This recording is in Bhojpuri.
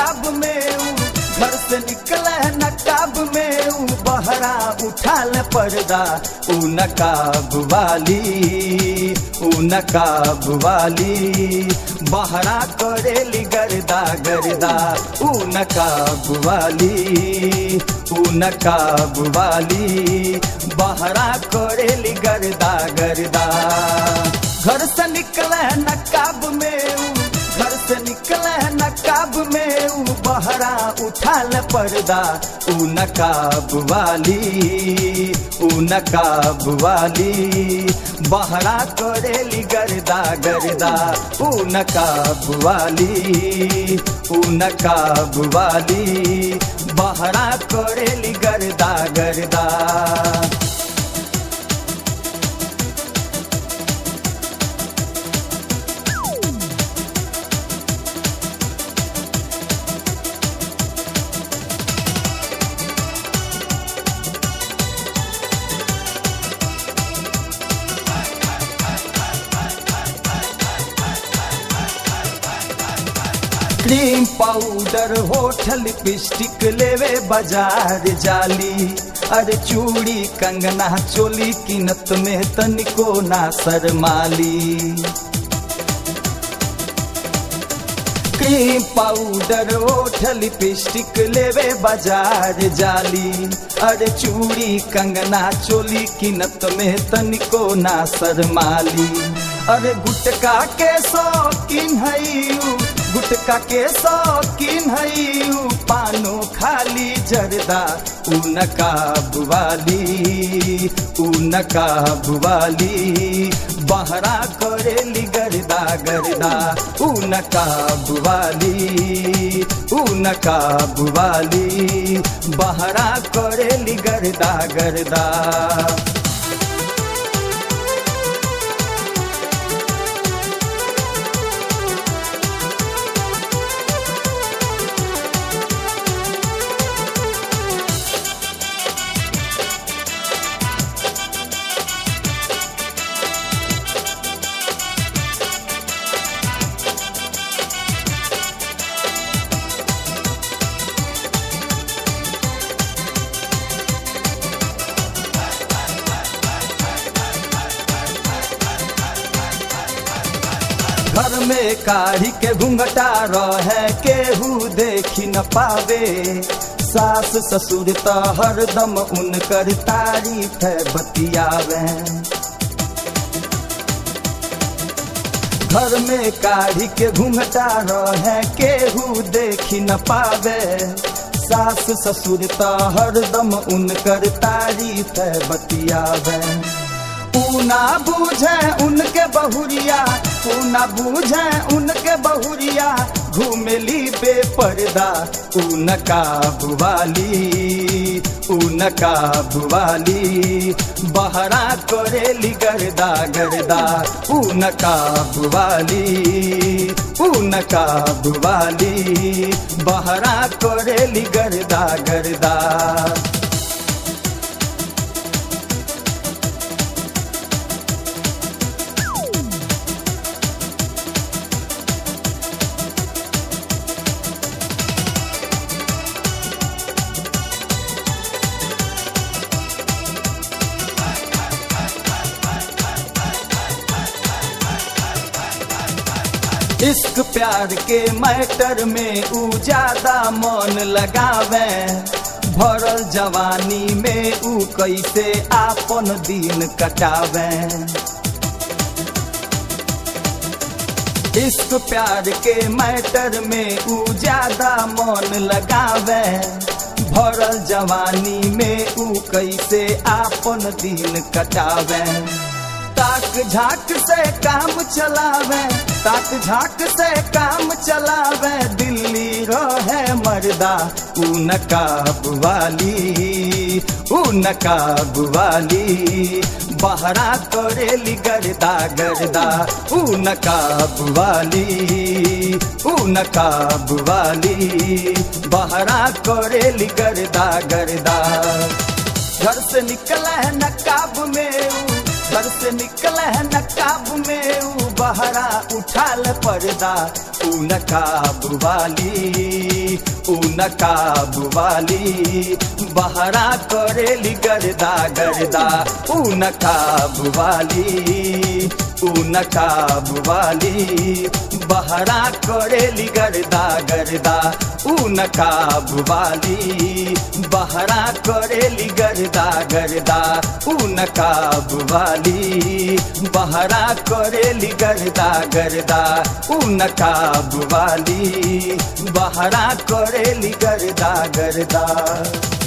नकाब में ऊ, घर से निकले नकाब में ऊ, बहरा उठाल पर्दा ऊ नकाब वाली, ऊ नकाब वाली, बहरा करेली गर्दा गर्दा ऊ नकाब वाली, ऊ नकाब वाली, बहरा करेली गर्दा गर्दा। घर से निकले नकाब में ऊ, घर से निकले नकाब में ऊ, बहरा उठाल पर्दा ऊ नकाब वाली, ऊ नकाब वाली, बहरा करेली गर्दा गर्दा ऊ नकाब वाली, ऊ नकाब वाली, बहरा करेली गर्दा गर्दा। क्रीम पाउडर होठ लिपस्टिक लेवे बाजार जाली, अरे चूड़ी कंगना चोली कीनत में तनिको ना शरमाली। क्रीम पाउडर होठ लिपस्टिक लेवे बाजार जाली, अरे चूड़ी कंगना चोली कीनत में तनिको ना शरमाली। अरे गुटका के शौकीन है, गुटका के शौकीन है, पानो खाली जर्दा ऊ नकाब वाली, ऊ नकाब वाली, बहरा करेली गर्दा गर्दा ऊ नकाब वाली, ऊ नकाब वाली, बहरा करेली गर्दा गर्दा। घर में काढ़ी के घुंघटा रहे केहू देखी न पावे, सास ससुर त हरदम उनकर तारीफ बतियावे। घर में काढ़ी के घुंघटा रहे केहू देखी न पावे, सास ससुर त हरदम उनकर तारीफ बतियावे। ऊ ना बूझे उनके बहुरिया, ऊ ना बूझे उनके बहुरिया, घूमेली बेपर्दा ऊ नकाब वाली, ऊ नकाब वाली, बहरा करेली गर्दा गर्दा ऊ नकाब वाली, ऊ नकाब वाली, बहरा करेली गर्दा गर्दा। इश्क प्यार के मैटर में ऊ ज्यादा मन लगावे, भरल जवानी में ऊ कैसे आपन दिन कटावे। इश्क प्यार के मैटर में ऊ ज्यादा मन लगावे, भरल जवानी में ऊ कैसे आपन दिन कटावे। ताक झाक से काम चलावे, ताक झाक से काम चलावे, दिल्ली रहे मर्दा ऊ नकाब वाली, ऊ नकाब वाली, बहरा करेली गर्दा गर्दा ऊ नकाब वाली, ऊ नकाब वाली, बहरा करेली गर्दा गर्दा। घर से निकले नकाब में ऊ, घर से निकले है नकाब में ऊ बहरा उठाल पर्दा ऊ नकाब वाली बहरा करेली गर्दा गर्दा ऊ नकाब वाली बहरा करेली गर्दा गर्दा ऊ नकाब वाली बहरा करेली गर्दा गर्दा ऊ नकाब वाली बहरा करेली गर्दा गर्दा ऊ नकाब वाली बहरा करेली गर्दा गर्दा।